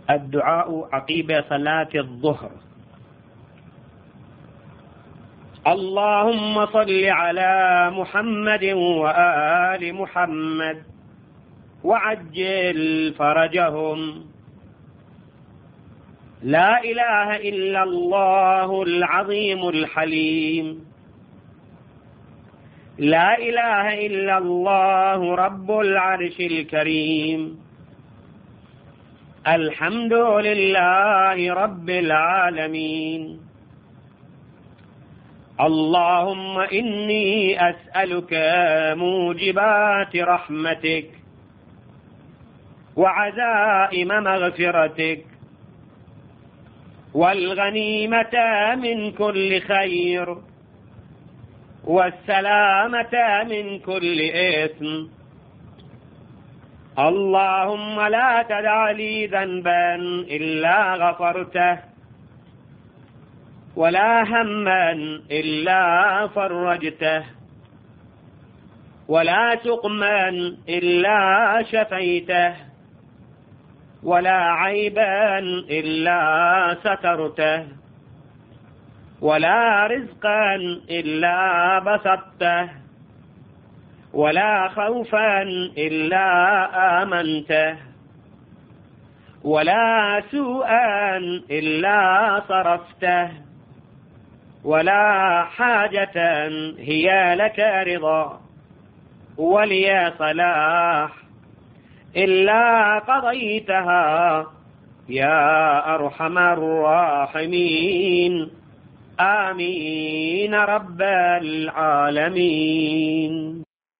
الدعاء عقيب صلاة الظهر. اللهم صل على محمد وآل محمد وعجل فرجهم. لا إله إلا الله العظيم الحليم. لا إله إلا الله رب العرش الكريم. الحمد لله رب العالمين. اللهم إني أسألك موجبات رحمتك وعزائم مغفرتك والغنيمة من كل خير والسلامة من كل إثم. اللهم لا تدع لي ذنبا إلا غفرته ولا هما إلا فرجته ولا سقما إلا شفيته ولا عيبا إلا سترته ولا رزقا إلا بسطته ولا خوفا إلا آمنته ولا سوءا إلا صرفته ولا حاجة هي لك رضا ولي صلاح إلا قضيتها يا أرحم الراحمين. آمين رب العالمين.